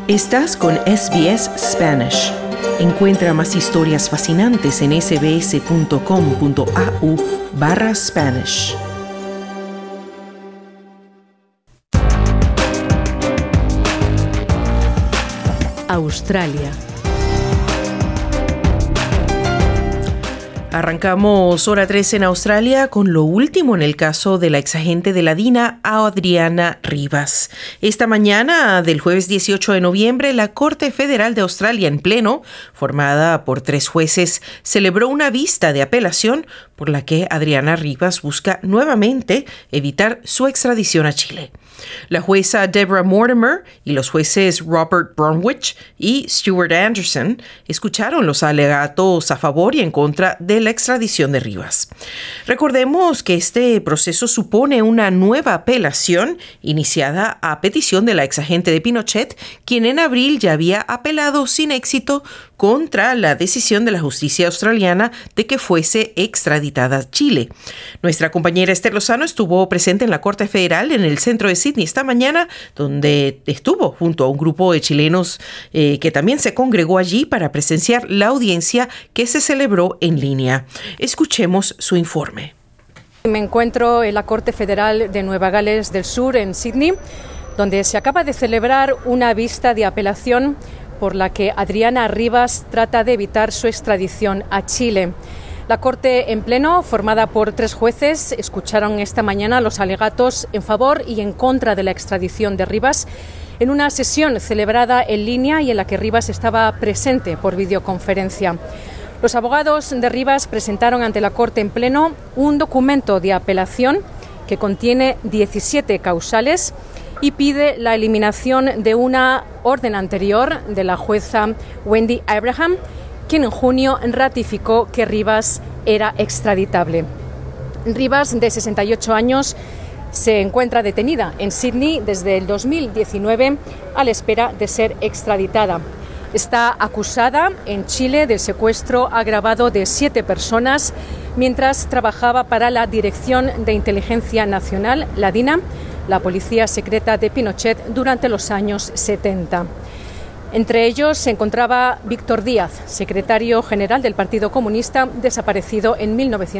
Estás con SBS Spanish. Encuentra más historias fascinantes en sbs.com.au/Spanish. Australia. Arrancamos hora 3 en Australia con lo último en el caso de la exagente de la DINA, Adriana Rivas. Esta mañana del jueves 18 de noviembre, la Corte Federal de Australia en pleno, formada por 3 jueces, celebró una vista de apelación por la que Adriana Rivas busca nuevamente evitar su extradición a Chile. La jueza Deborah Mortimer y los jueces Robert Bromwich y Stuart Anderson escucharon los alegatos a favor y en contra de la extradición de Rivas. Recordemos que este proceso supone una nueva apelación iniciada a petición de la exagente de Pinochet, quien en abril ya había apelado sin éxito contra la decisión de la justicia australiana de que fuese extraditada a Chile. Nuestra compañera Esther Lozano estuvo presente en la Corte Federal en el centro de Sydney esta mañana, donde estuvo junto a un grupo de chilenos que también se congregó allí para presenciar la audiencia que se celebró en línea. Escuchemos su informe. Me encuentro en la Corte Federal de Nueva Gales del Sur, en Sydney, donde se acaba de celebrar una vista de apelación por la que Adriana Rivas trata de evitar su extradición a Chile. La Corte en pleno, formada por 3 jueces, escucharon esta mañana los alegatos en favor y en contra de la extradición de Rivas en una sesión celebrada en línea y en la que Rivas estaba presente por videoconferencia. Los abogados de Rivas presentaron ante la Corte en pleno un documento de apelación que contiene 17 causales y pide la eliminación de una orden anterior de la jueza Wendy Abraham, quien en junio ratificó que Rivas era extraditable. Rivas, de 68 años, se encuentra detenida en Sydney desde el 2019 a la espera de ser extraditada. Está acusada en Chile del secuestro agravado de 7 personas mientras trabajaba para la Dirección de Inteligencia Nacional, la DINA, la policía secreta de Pinochet durante los años 70. Entre ellos se encontraba Víctor Díaz, secretario general del Partido Comunista, desaparecido en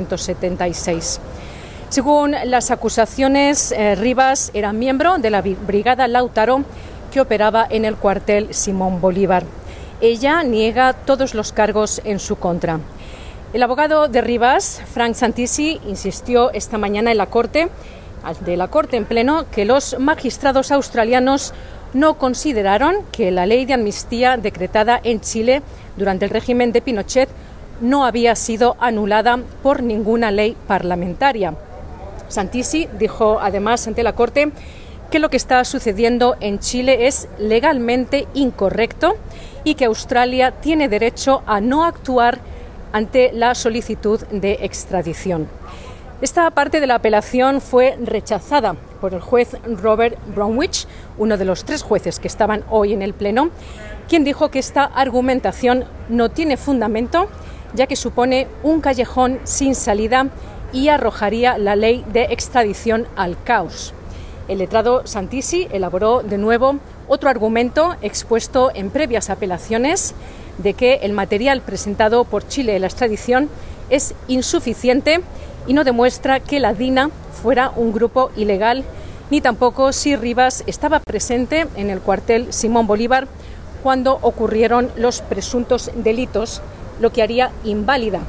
1976. Según las acusaciones, Rivas era miembro de la Brigada Lautaro que operaba en el cuartel Simón Bolívar. Ella niega todos los cargos en su contra. El abogado de Rivas, Frank Santisi, insistió esta mañana en la Corte en pleno que los magistrados australianos no consideraron que la ley de amnistía decretada en Chile durante el régimen de Pinochet no había sido anulada por ninguna ley parlamentaria. Santisi dijo además ante la Corte que lo que está sucediendo en Chile es legalmente incorrecto y que Australia tiene derecho a no actuar ante la solicitud de extradición. Esta parte de la apelación fue rechazada por el juez Robert Bromwich, uno de los 3 jueces que estaban hoy en el pleno, quien dijo que esta argumentación no tiene fundamento, ya que supone un callejón sin salida y arrojaría la ley de extradición al caos. El letrado Santisi elaboró de nuevo otro argumento expuesto en previas apelaciones de que el material presentado por Chile en la extradición es insuficiente y no demuestra que la DINA fuera un grupo ilegal, ni tampoco si Rivas estaba presente en el cuartel Simón Bolívar cuando ocurrieron los presuntos delitos, lo que haría inválida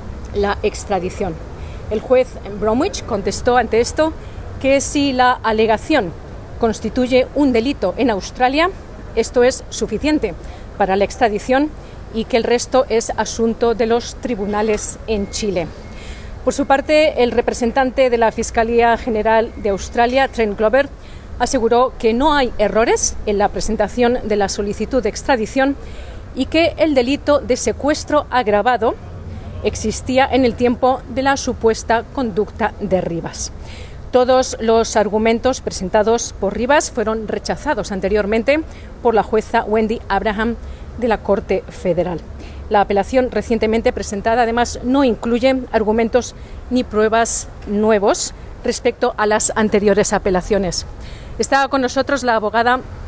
la extradición. El juez Bromwich contestó ante esto que si la alegación constituye un delito en Australia, esto es suficiente para la extradición y que el resto es asunto de los tribunales en Chile. Por su parte, el representante de la Fiscalía General de Australia, Trent Glover, aseguró que no hay errores en la presentación de la solicitud de extradición y que el delito de secuestro agravado existía en el tiempo de la supuesta conducta de Rivas. Todos los argumentos presentados por Rivas fueron rechazados anteriormente por la jueza Wendy Abraham de la Corte Federal. La apelación recientemente presentada, además, no incluye argumentos ni pruebas nuevos respecto a las anteriores apelaciones. Está con nosotros la abogada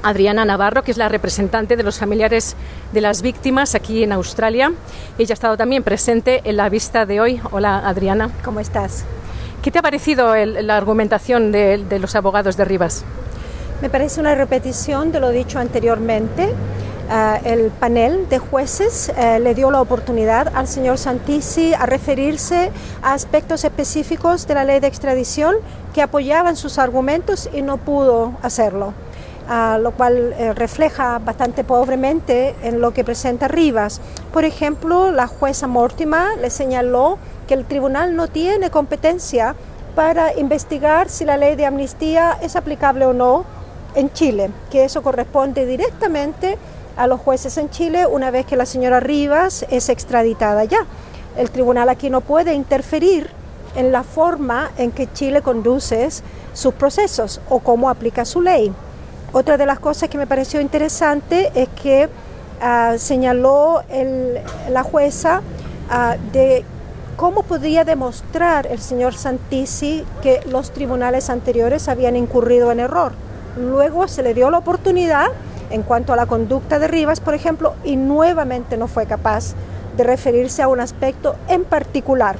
Adriana Navarro, que es la representante de los familiares de las víctimas aquí en Australia. Ella ha estado también presente en la vista de hoy. Hola, Adriana. ¿Cómo estás? ¿Qué te ha parecido la argumentación de los abogados de Rivas? Me parece una repetición de lo dicho anteriormente. El panel de jueces le dio la oportunidad al señor Santisi a referirse a aspectos específicos de la ley de extradición que apoyaban sus argumentos y no pudo hacerlo. Lo cual refleja bastante pobremente en lo que presenta Rivas. Por ejemplo, la jueza Mortimer le señaló que el tribunal no tiene competencia para investigar si la ley de amnistía es aplicable o no en Chile, que eso corresponde directamente a los jueces en Chile una vez que la señora Rivas es extraditada ya. El tribunal aquí no puede interferir en la forma en que Chile conduce sus procesos o cómo aplica su ley. Otra de las cosas que me pareció interesante es que señaló la jueza de cómo podía demostrar el señor Santisi que los tribunales anteriores habían incurrido en error. Luego se le dio la oportunidad en cuanto a la conducta de Rivas, por ejemplo, y nuevamente no fue capaz de referirse a un aspecto en particular.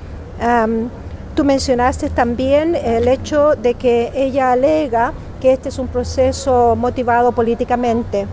Tú mencionaste también el hecho de que ella alega que este es un proceso motivado políticamente.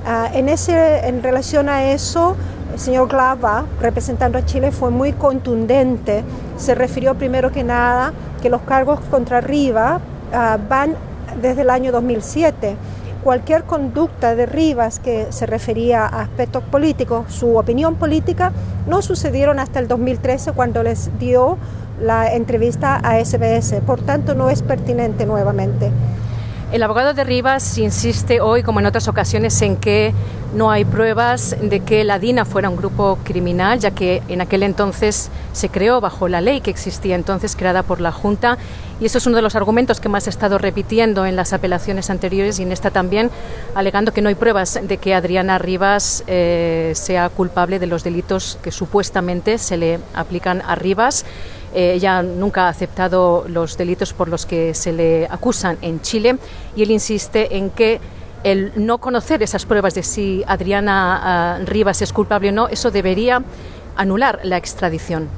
En relación a eso, el señor Glava, representando a Chile, fue muy contundente. Se refirió primero que nada que los cargos contra Rivas van desde el año 2007. Cualquier conducta de Rivas que se refería a aspectos políticos, su opinión política, no sucedieron hasta el 2013 cuando les dio la entrevista a SBS. Por tanto, no es pertinente nuevamente. El abogado de Rivas insiste hoy, como en otras ocasiones, en que no hay pruebas de que la DINA fuera un grupo criminal, ya que en aquel entonces se creó bajo la ley que existía entonces, creada por la Junta, y eso es uno de los argumentos que más ha estado repitiendo en las apelaciones anteriores y en esta también, alegando que no hay pruebas de que Adriana Rivas sea culpable de los delitos que supuestamente se le aplican a Rivas. Ella nunca ha aceptado los delitos por los que se le acusan en Chile y él insiste en que el no conocer esas pruebas de si Adriana Rivas es culpable o no, eso debería anular la extradición.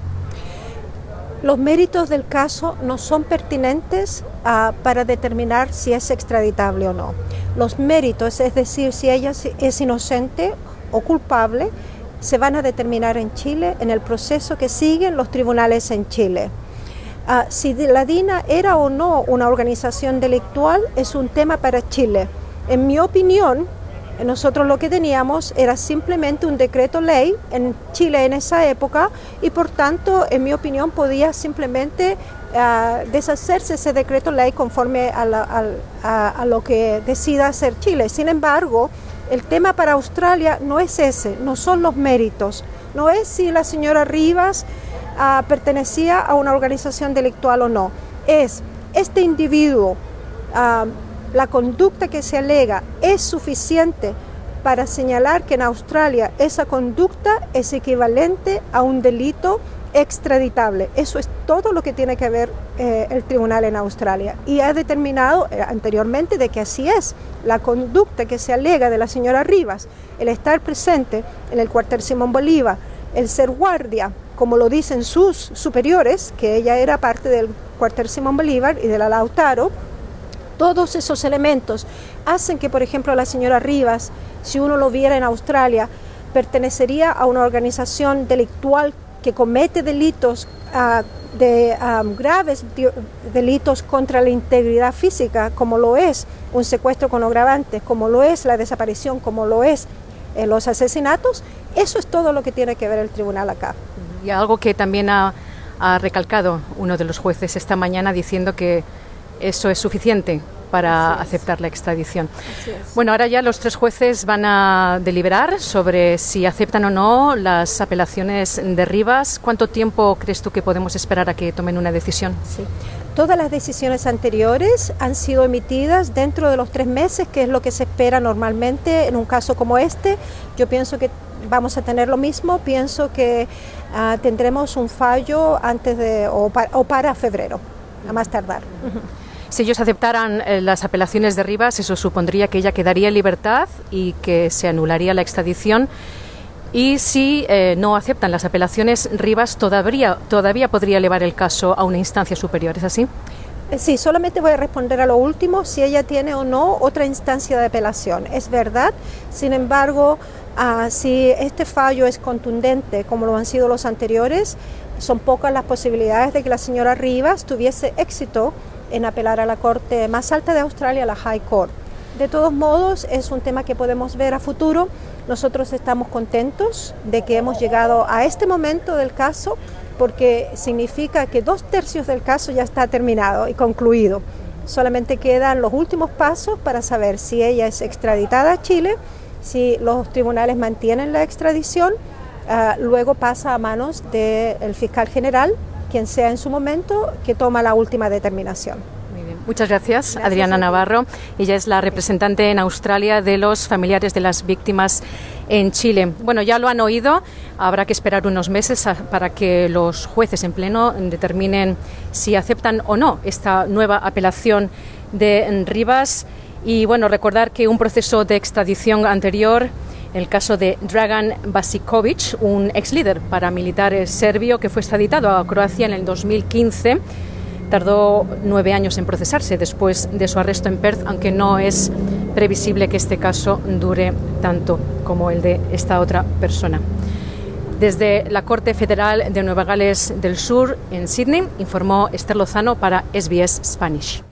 Los méritos del caso no son pertinentes para determinar si es extraditable o no. Los méritos, es decir, si ella es inocente o culpable, se van a determinar en Chile en el proceso que siguen los tribunales en Chile. Si la DINA era o no una organización delictual es un tema para Chile. En mi opinión, nosotros lo que teníamos era simplemente un decreto ley en Chile en esa época y por tanto, en mi opinión, podía simplemente deshacerse ese decreto ley conforme a lo que decida hacer Chile. Sin embargo, el tema para Australia no es ese, no son los méritos, no es si la señora Rivas pertenecía a una organización delictual o no, es este individuo, la conducta que se alega es suficiente para señalar que en Australia esa conducta es equivalente a un delito extraditable. Eso es todo lo que tiene que ver el tribunal en Australia y ha determinado anteriormente de que así es. La conducta que se alega de la señora Rivas, el estar presente en el cuartel Simón Bolívar, el ser guardia, como lo dicen sus superiores, que ella era parte del cuartel Simón Bolívar y de la Lautaro, todos esos elementos hacen que, por ejemplo, la señora Rivas, si uno lo viera en Australia, pertenecería a una organización delictual que comete delitos graves delitos contra la integridad física, como lo es un secuestro con agravantes, como lo es la desaparición, como lo es los asesinatos. Eso es todo lo que tiene que ver el tribunal acá. Y algo que también ha recalcado uno de los jueces esta mañana diciendo que eso es suficiente para aceptar la extradición. Bueno, ahora ya los tres jueces van a deliberar sobre si aceptan o no las apelaciones de Rivas. ¿Cuánto tiempo crees tú que podemos esperar a que tomen una decisión? Sí. Todas las decisiones anteriores han sido emitidas dentro de los 3 meses, que es lo que se espera normalmente en un caso como este. Yo pienso que vamos a tener lo mismo. Pienso que tendremos un fallo antes de o para febrero, a más tardar. Si ellos aceptaran las apelaciones de Rivas, eso supondría que ella quedaría en libertad y que se anularía la extradición. Y si no aceptan las apelaciones, Rivas todavía podría elevar el caso a una instancia superior, ¿es así? Sí, solamente voy a responder a lo último, si ella tiene o no otra instancia de apelación. Es verdad, sin embargo, si este fallo es contundente, como lo han sido los anteriores, son pocas las posibilidades de que la señora Rivas tuviese éxito en apelar a la Corte más alta de Australia, la High Court. De todos modos, es un tema que podemos ver a futuro. Nosotros estamos contentos de que hemos llegado a este momento del caso, porque significa que 2/3 del caso ya está terminado y concluido. Solamente quedan los últimos pasos para saber si ella es extraditada a Chile, si los tribunales mantienen la extradición, luego pasa a manos del fiscal general, quien sea en su momento, que toma la última determinación. Muchas gracias, Adriana Navarro. Ella es la representante en Australia de los familiares de las víctimas en Chile. Bueno, ya lo han oído, habrá que esperar unos meses para que los jueces en pleno determinen si aceptan o no esta nueva apelación de Rivas. Y bueno, recordar que un proceso de extradición anterior, el caso de Dragan Vasikovic, un ex líder paramilitar serbio que fue extraditado a Croacia en el 2015, tardó 9 años en procesarse después de su arresto en Perth, aunque no es previsible que este caso dure tanto como el de esta otra persona. Desde la Corte Federal de Nueva Gales del Sur, en Sydney, informó Esther Lozano para SBS Spanish.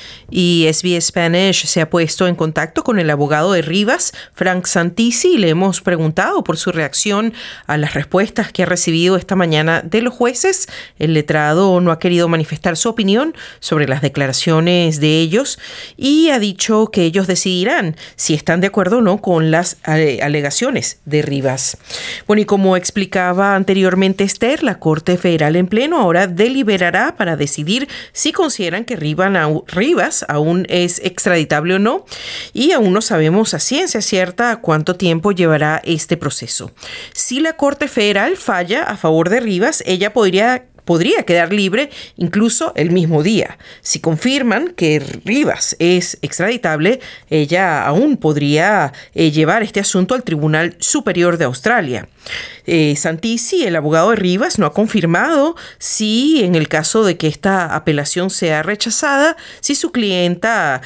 Y SBS Spanish se ha puesto en contacto con el abogado de Rivas, Frank Santisi, y le hemos preguntado por su reacción a las respuestas que ha recibido esta mañana de los jueces. El letrado no ha querido manifestar su opinión sobre las declaraciones de ellos y ha dicho que ellos decidirán si están de acuerdo o no con las alegaciones de Rivas. Bueno, y como explicaba anteriormente Esther, la Corte Federal en pleno ahora deliberará para decidir si consideran que Rivas aún es extraditable o no, y aún no sabemos a ciencia cierta cuánto tiempo llevará este proceso. Si la Corte Federal falla a favor de Rivas, ella podría quedar libre incluso el mismo día. Si confirman que Rivas es extraditable, ella aún podría llevar este asunto al Tribunal Superior de Australia. Santisi, el abogado de Rivas, no ha confirmado si en el caso de que esta apelación sea rechazada, si su clienta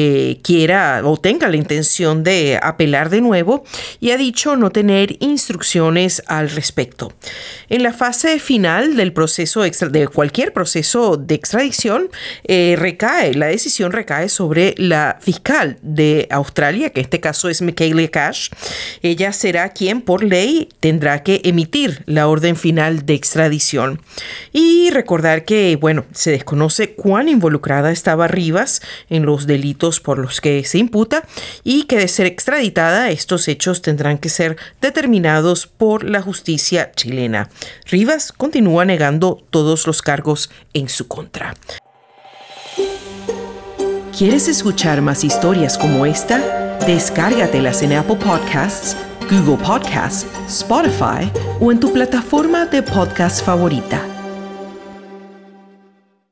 quiera o tenga la intención de apelar de nuevo, y ha dicho no tener instrucciones al respecto. En la fase final del proceso de cualquier proceso de extradición, la decisión recae sobre la fiscal de Australia, que en este caso es Michaela Cash. Ella será quien por ley tendrá que emitir la orden final de extradición. Y recordar que, se desconoce cuán involucrada estaba Rivas en los delitos por los que se imputa, y que de ser extraditada, estos hechos tendrán que ser determinados por la justicia chilena. Rivas continúa negando todos los cargos en su contra. ¿Quieres escuchar más historias como esta? Descárgatelas en Apple Podcasts, Google Podcasts, Spotify o en tu plataforma de podcast favorita.